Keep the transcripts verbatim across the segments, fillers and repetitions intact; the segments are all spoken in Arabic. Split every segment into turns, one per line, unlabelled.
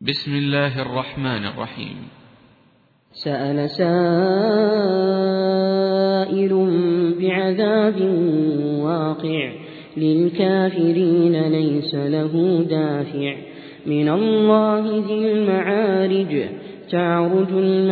بسم الله الرحمن الرحيم.
سأل سائل بعذاب واقع للكافرين ليس له دافع من الله ذي المعارج تعرج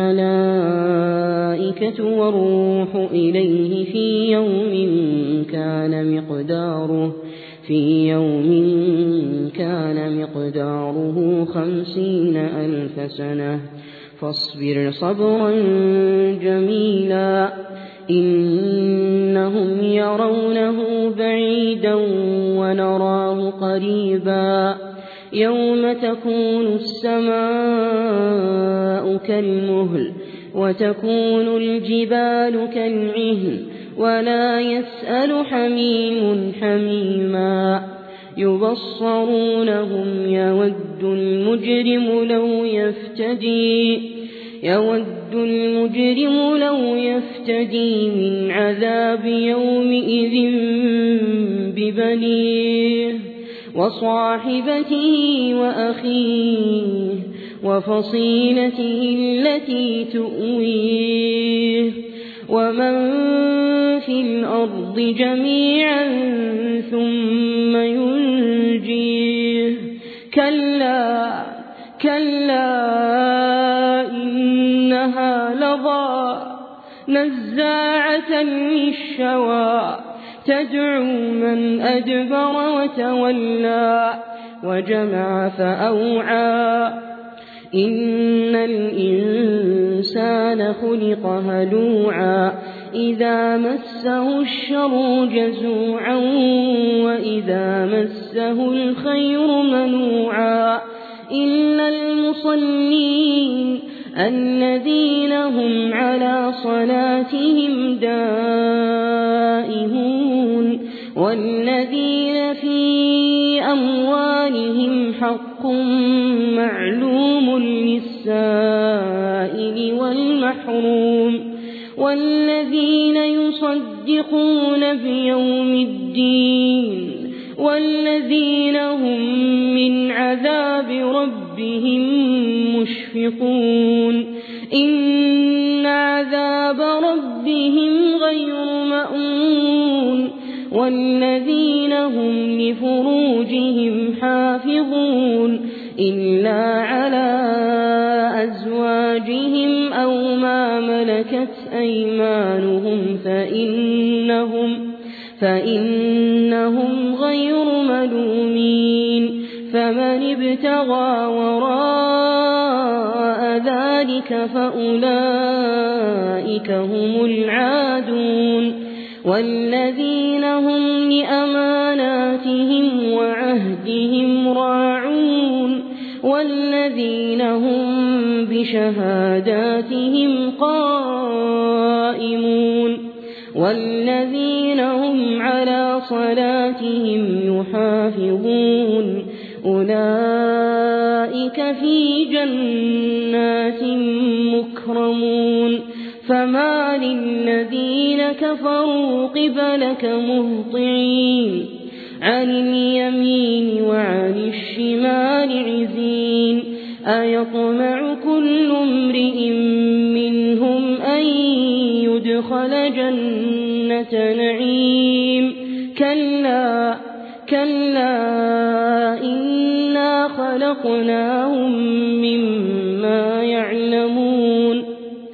الملائكة والروح إليه في يوم كان مقداره في يوم كان مقداره خمسين ألف سنة فاصبر صبرا جميلا إنهم يرونه بعيدا ونراه قريبا يوم تكون السماء كالمهل وتكون الجبال كالعهن ولا يسأل حميم حميما يبصرونهم يود المجرم لو يفتدي يود المجرم لو يفتدي من عذاب يومئذ ببنيه وصاحبته وأخيه وفصيلته التي تؤويه ومن في الأرض جميعا ثم ينجيه كلا كلا إنها لظى نزاعة للشوى تدعو من أدبر وتولى وجمع فأوعى إن الإنسان خلق هلوعا إذا مسه الشر جزوعا وإذا مسه الخير منوعا إلا المصلين الذين هم على صلاتهم دائمون والذين في أموالهم حق معلوم للسائل والمحروم والذين يصدقون بيوم الدين والذين هم من عذاب ربهم مشفقون إن عذاب ربهم غير مأمون والذين هم لفروجهم حافظون إلا على أزواجهم أو ما ملكت أيمانهم فإنهم فإنهم غير ملومين فمن ابتغى وراء ذلك فأولئك هم العادون والذين هم لأماناتهم وعهدهم راعون والذين هم بشهاداتهم قائمون والذين هم على صلاتهم يحافظون أولئك في جنات مكرمون فما للذين كفروا قبلك مهطعين عن اليمين وعن الشمال عزين أيطمع كل امرئ منهم أن يدخل جنة نعيم كلا كلا إنا خلقناهم مما يعلمون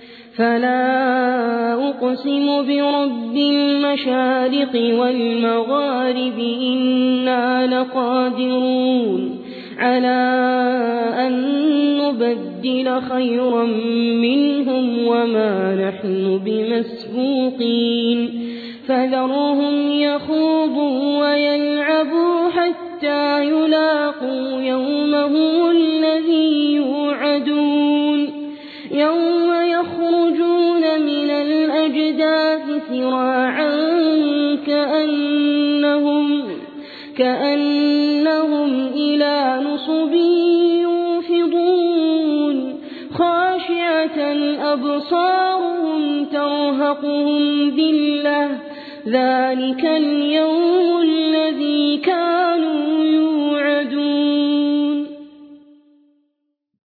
فلا أقسم برب المشارق والمغارب إنا لقادرون على أن نبدل خيرا منهم وما نحن بمسبوقين فذرهم يخوضوا ويلعبوا حتى يلاقوا يومهم الذي يوعدون يوم يخرجون من الأجداث سراعا كأنهم كأنهم إلى نصب يوفضون خاشعة أبصارهم ترهقهم ذلة ذلك اليوم الذي كان